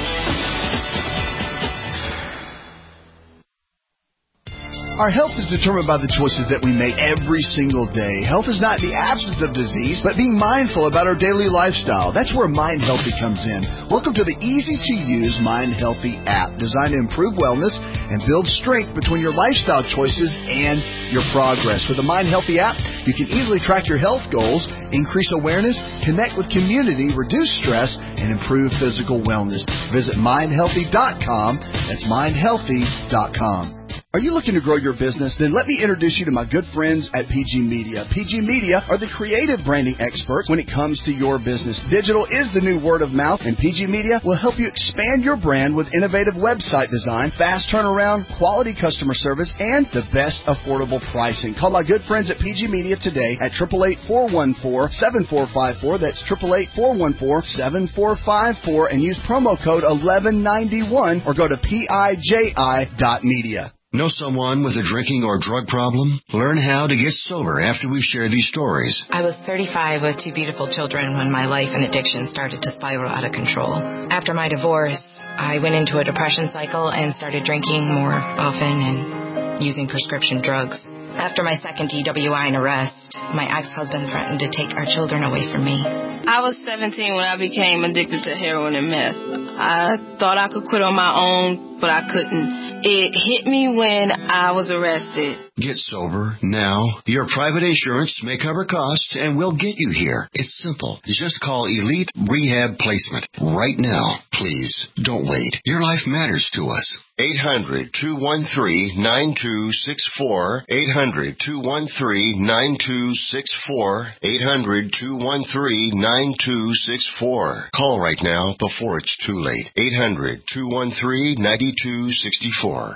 Our health is determined by the choices that we make every single day. Health is not the absence of disease, but being mindful about our daily lifestyle. That's where Mind Healthy comes in. Welcome to the easy-to-use Mind Healthy app, designed to improve wellness and build strength between your lifestyle choices and your progress. With the Mind Healthy app, you can easily track your health goals, increase awareness, connect with community, reduce stress, and improve physical wellness. Visit mind healthy dot com. That's mind healthy dot com. Are you looking to grow your business? Then let me introduce you to my good friends at P G Media. P G Media are the creative branding experts when it comes to your business. Digital is the new word of mouth, and P G Media will help you expand your brand with innovative website design, fast turnaround, quality customer service, and the best affordable pricing. Call my good friends at P G Media today at eight eight eight, four one four, seven four five four. That's eight eight eight, four one four, seven four five four, and use promo code eleven ninety-one or go to P I J I dot media. Know someone with a drinking or drug problem? Learn how to get sober after we share these stories. I was thirty-five with two beautiful children when my life and addiction started to spiral out of control. After my divorce, I went into a depression cycle and started drinking more often and using prescription drugs. After my second D W I and arrest, my ex-husband threatened to take our children away from me. I was seventeen when I became addicted to heroin and meth. I thought I could quit on my own, but I couldn't. It hit me when I was arrested. Get sober now. Your private insurance may cover costs and we'll get you here. It's simple. Just call Elite Rehab Placement right now. Please, don't wait. Your life matters to us. eight hundred, two one three, nine two six four. eight hundred, two one three, nine two six four. eight hundred, two one three, nine two six four. Call right now before it's too late. eight hundred, two one three, nine two six four.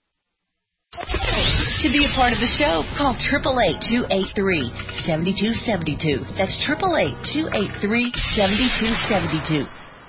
To be a part of the show, call eight eight eight, two eight three, seven two seven two. That's eight eight eight, two eight three, seven two seven two.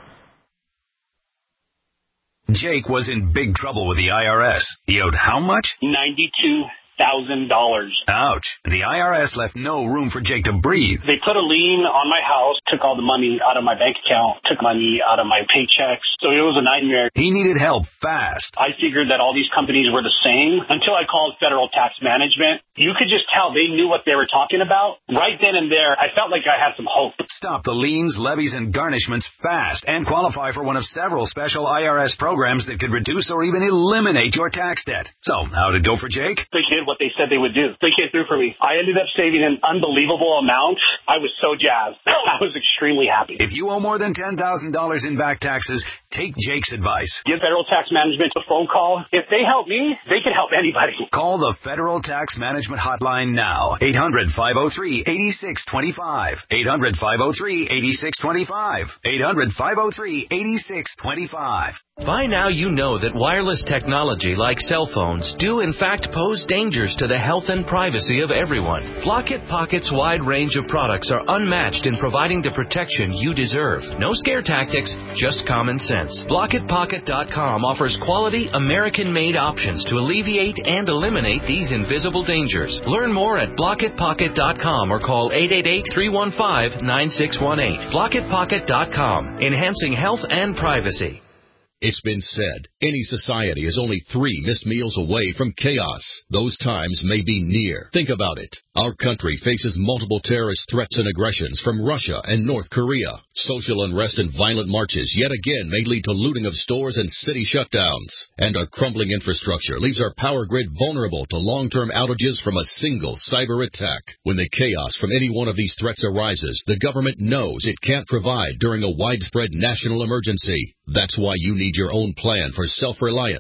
Jake was in big trouble with the I R S. He owed how much? ninety-two thousand dollars. Ouch. The I R S left no room for Jake to breathe. They put a lien on my house, took all the money out of my bank account, took money out of my paychecks. So it was a nightmare. He needed help fast. I figured that all these companies were the same until I called Federal Tax Management. You could just tell they knew what they were talking about. Right then and there, I felt like I had some hope. Stop the liens, levies, and garnishments fast and qualify for one of several special I R S programs that could reduce or even eliminate your tax debt. So, how'd it go for Jake? They did what they said they would do. They came through for me. I ended up saving an unbelievable amount. I was so jazzed. I was extremely happy. If you owe more than ten thousand dollars in back taxes, take Jake's advice. Give Federal Tax Management a phone call. If they help me, they can help anybody. Call the Federal Tax Management Hotline now. eight hundred, five oh three, eight six two five. eight hundred, five oh three, eight six two five. eight hundred, five oh three, eight six two five. By now you know that wireless technology like cell phones do in fact pose dangers to the health and privacy of everyone. Blockit Pocket's wide range of products are unmatched in providing the protection you deserve. No scare tactics, just common sense. Blockit Pocket dot com offers quality American-made options to alleviate and eliminate these invisible dangers. Learn more at Blockit Pocket dot com or call eight eight eight, three one five, nine six one eight. Blockit Pocket dot com, enhancing health and privacy. It's been said, any society is only three missed meals away from chaos. Those times may be near. Think about it. Our country faces multiple terrorist threats and aggressions from Russia and North Korea. Social unrest and violent marches yet again may lead to looting of stores and city shutdowns. And our crumbling infrastructure leaves our power grid vulnerable to long-term outages from a single cyber attack. When the chaos from any one of these threats arises, the government knows it can't provide during a widespread national emergency. That's why you need your own plan for self-reliance.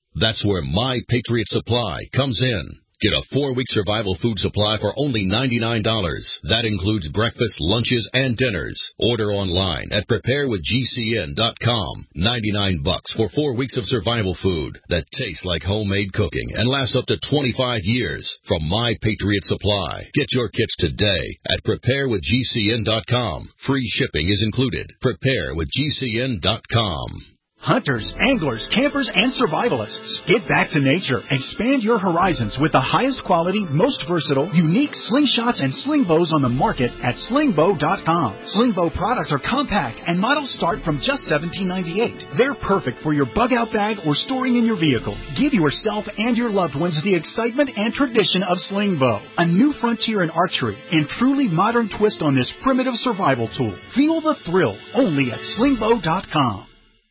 That's where My Patriot Supply comes in. Get a four-week survival food supply for only ninety-nine dollars. That includes breakfast, lunches, and dinners. Order online at prepare with G C N dot com. ninety-nine bucks for four weeks of survival food that tastes like homemade cooking and lasts up to twenty-five years from My Patriot Supply. Get your kits today at prepare with G C N dot com. Free shipping is included. prepare with G C N dot com. Hunters, anglers, campers, and survivalists. Get back to nature. Expand your horizons with the highest quality, most versatile, unique slingshots and sling bows on the market at sling bow dot com. Sling bow products are compact and models start from just seventeen ninety-eight. They're perfect for your bug out bag or storing in your vehicle. Give yourself and your loved ones the excitement and tradition of sling bow. A new frontier in archery and truly modern twist on this primitive survival tool. Feel the thrill only at sling bow dot com.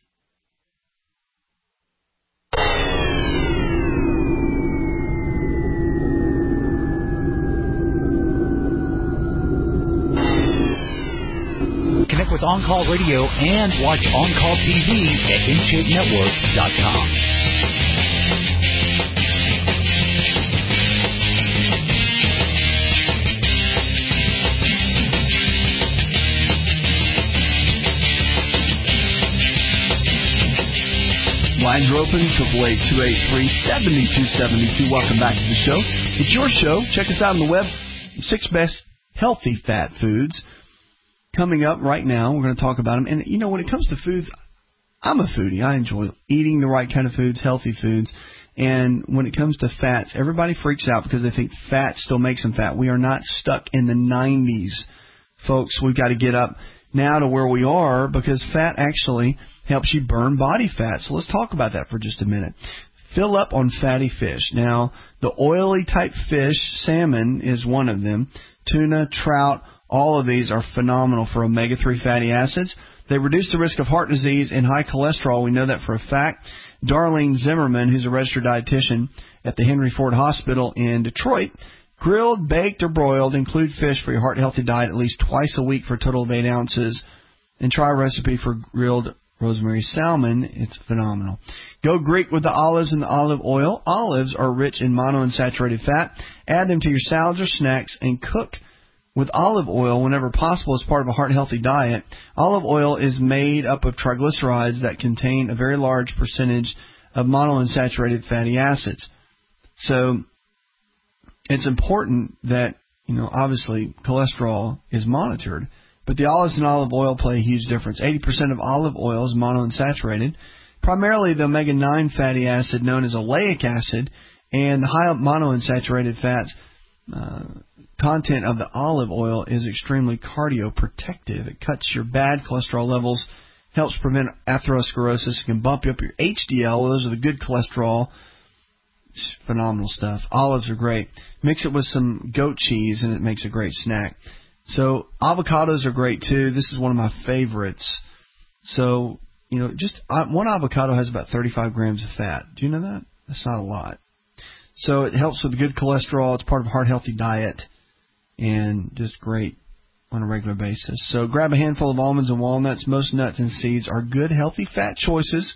Connect with On Call Radio and watch On Call T V at in shape network dot com. Lines are open, triple eight two eight three seven two seven two. Welcome back to the show. It's your show. Check us out on the web. Six best healthy fat foods. Coming up right now, we're going to talk about them. And, you know, when it comes to foods, I'm a foodie. I enjoy eating the right kind of foods, healthy foods. And when it comes to fats, everybody freaks out because they think fat still makes them fat. We are not stuck in the nineties, folks. We've got to get up now to where we are because fat actually helps you burn body fat. So let's talk about that for just a minute. Fill up on fatty fish. Now, the oily type fish, salmon is one of them. Tuna, trout, all of these are phenomenal for omega three fatty acids. They reduce the risk of heart disease and high cholesterol. We know that for a fact. Darlene Zimmerman, who's a registered dietitian at the Henry Ford Hospital in Detroit, grilled, baked, or broiled, include fish for your heart-healthy diet at least twice a week for a total of eight ounces. And try a recipe for grilled rosemary salmon. It's phenomenal. Go Greek with the olives and the olive oil. Olives are rich in monounsaturated fat. Add them to your salads or snacks and cook with olive oil whenever possible as part of a heart-healthy diet. Olive oil is made up of triglycerides that contain a very large percentage of monounsaturated fatty acids. So it's important that, you know, obviously cholesterol is monitored, but the olives and olive oil play a huge difference. eighty percent of olive oil is monounsaturated, primarily the omega nine fatty acid known as oleic acid, and the high monounsaturated fats uh, content of the olive oil is extremely cardioprotective. It cuts your bad cholesterol levels, helps prevent atherosclerosis, it can bump you up your H D L. Those are the good cholesterol. It's phenomenal stuff. Olives are great. Mix it with some goat cheese and it makes a great snack. So avocados are great too. This is one of my favorites. So, you know, just one avocado has about thirty-five grams of fat. Do you know that? That's not a lot. So it helps with good cholesterol. It's part of a heart-healthy diet. And just great on a regular basis. So grab a handful of almonds and walnuts. Most nuts and seeds are good, healthy fat choices.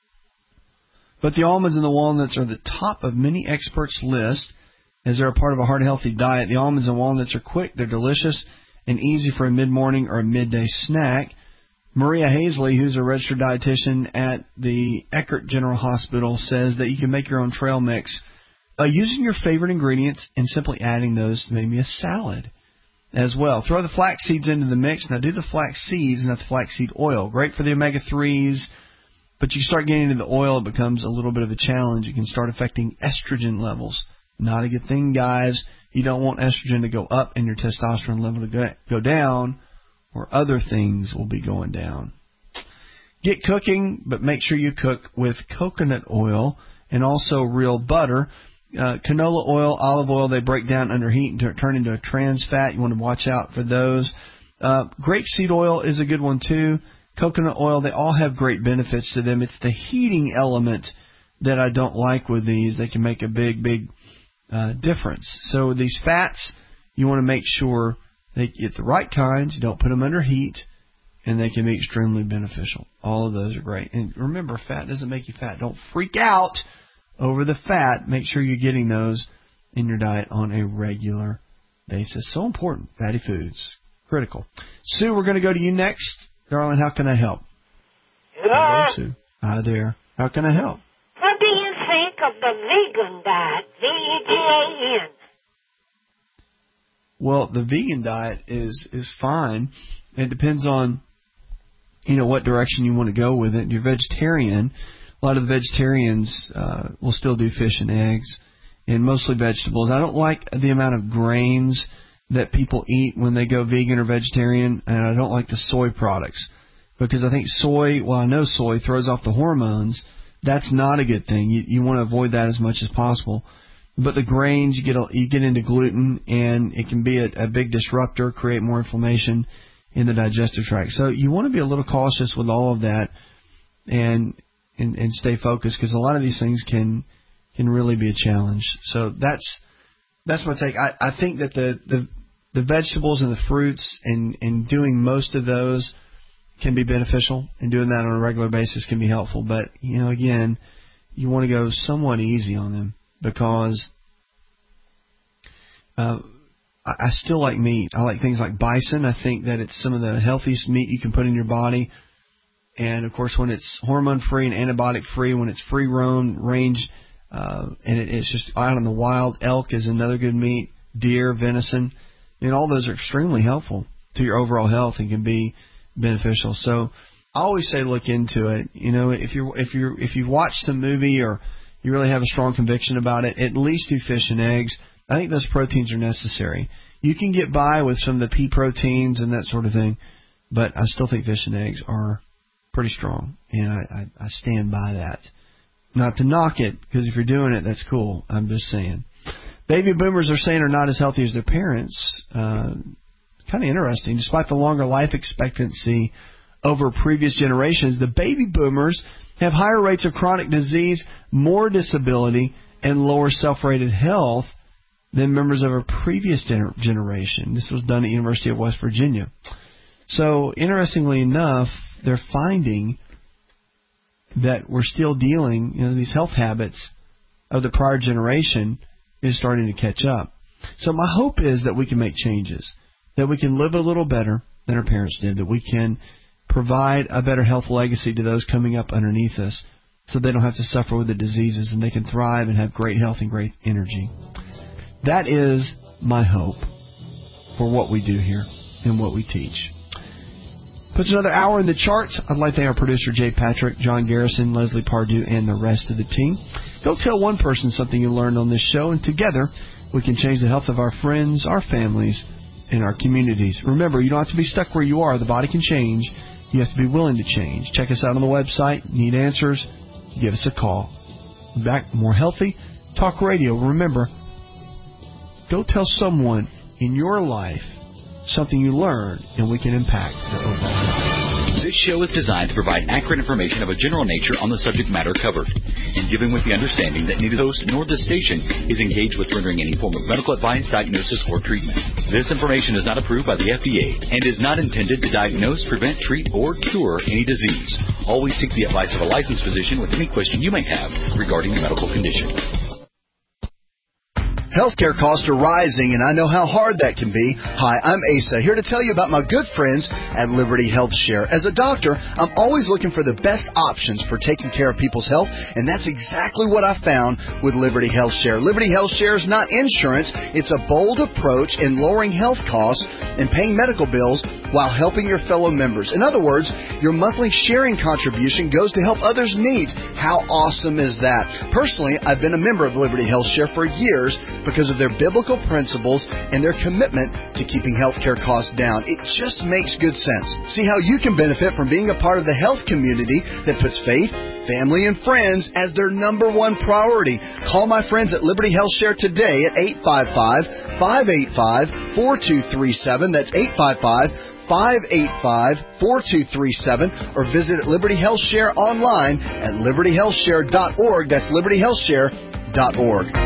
But the almonds and the walnuts are the top of many experts' lists as they're a part of a heart-healthy diet. The almonds and walnuts are quick, they're delicious, and easy for a mid-morning or a midday snack. Maria Hazley, who's a registered dietitian at the Eckert General Hospital, says that you can make your own trail mix by using your favorite ingredients and simply adding those to maybe a salad as well. Throw the flax seeds into the mix. Now do the flax seeds, not the flaxseed oil. Great for the omega threes, but you start getting into the oil, it becomes a little bit of a challenge. It can start affecting estrogen levels. Not a good thing, guys. You don't want estrogen to go up and your testosterone level to go, go down, or other things will be going down. Get cooking, but make sure you cook with coconut oil and also real butter. Uh, canola oil, olive oil, they break down under heat and t- turn into a trans fat. You want to watch out for those. Uh, grapeseed oil is a good one too. Coconut oil, they all have great benefits to them. It's the heating element that I don't like with these. They can make a big, big uh, difference. So these fats, you want to make sure they get the right kinds. You don't put them under heat, and they can be extremely beneficial. All of those are great. And remember, fat doesn't make you fat. Don't freak out over the fat. Make sure you're getting those in your diet on a regular basis. So important. Fatty foods. Critical. Sue, we're going to go to you next. Darling, how can I help? Hello? Hello, Sue. Hi there. How can I help? What do you think of the vegan diet? V E G A N. Well, the vegan diet is, is fine. It depends on, you know, what direction you want to go with it. You're vegetarian. A lot of the vegetarians uh, will still do fish and eggs and mostly vegetables. I don't like the amount of grains that people eat when they go vegan or vegetarian, and I don't like the soy products because I think soy, well, I know soy throws off the hormones. That's not a good thing. You, you want to avoid that as much as possible. But the grains, you get a, you get into gluten, and it can be a, a big disruptor, create more inflammation in the digestive tract. So you want to be a little cautious with all of that and and, and stay focused because a lot of these things can can really be a challenge. So that's that's my take. I, I think that the, the the vegetables and the fruits and, and doing most of those can be beneficial, and doing that on a regular basis can be helpful. But, you know, again, you want to go somewhat easy on them because uh, I, I still like meat. I like things like bison. I think that it's some of the healthiest meat you can put in your body. And, of course, when it's hormone-free and antibiotic-free, when it's free-roam range, uh, and it, it's just out in the wild, elk is another good meat, deer, venison, and all those are extremely helpful to your overall health and can be beneficial. So I always say look into it. You know, if you're if you're if you've watched the movie or you really have a strong conviction about it, at least do fish and eggs. I think those proteins are necessary. You can get by with some of the pea proteins and that sort of thing, but I still think fish and eggs are pretty strong, and I, I, I stand by that. Not to knock it, because if you're doing it, that's cool. I'm just saying. Baby boomers are saying are not as healthy as their parents. Uh, kind of interesting. Despite the longer life expectancy over previous generations, the baby boomers have higher rates of chronic disease, more disability, and lower self-rated health than members of a previous gener- generation. This was done at the University of West Virginia. So, interestingly enough, they're finding that we're still dealing, you know, these health habits of the prior generation is starting to catch up. So my hope is that we can make changes, that we can live a little better than our parents did, that we can provide a better health legacy to those coming up underneath us so they don't have to suffer with the diseases and they can thrive and have great health and great energy. That is my hope for what we do here and what we teach. Puts another hour in the charts. I'd like to thank our producer, Jay Patrick, John Garrison, Leslie Pardue, and the rest of the team. Go tell one person something you learned on this show, and together we can change the health of our friends, our families, and our communities. Remember, you don't have to be stuck where you are. The body can change. You have to be willing to change. Check us out on the website. Need answers? Give us a call. Back more healthy talk radio. Remember, go tell someone in your life something you learned, and we can impact their overall health. This show is designed to provide accurate information of a general nature on the subject matter covered, and given with the understanding that neither the host nor the station is engaged with rendering any form of medical advice, diagnosis, or treatment. This information is not approved by the F D A and is not intended to diagnose, prevent, treat, or cure any disease. Always seek the advice of a licensed physician with any question you may have regarding a medical condition. Healthcare costs are rising, and I know how hard that can be. Hi, I'm Asa, here to tell you about my good friends at Liberty Health Share. As a doctor, I'm always looking for the best options for taking care of people's health, and that's exactly what I found with Liberty Health Share. Liberty Health Share is not insurance. It's a bold approach in lowering health costs and paying medical bills while helping your fellow members. In other words, your monthly sharing contribution goes to help others' needs. How awesome is that? Personally, I've been a member of Liberty Health Share for years because of their biblical principles and their commitment to keeping healthcare costs down. It just makes good sense. See how you can benefit from being a part of the health community that puts faith, family, and friends as their number one priority. Call my friends at Liberty Health Share today at eight five five, five eight five, four two three seven. That's eight five five, five eight five, four two three seven, or visit Liberty Health Share online at liberty health share dot org. That's liberty health share dot org.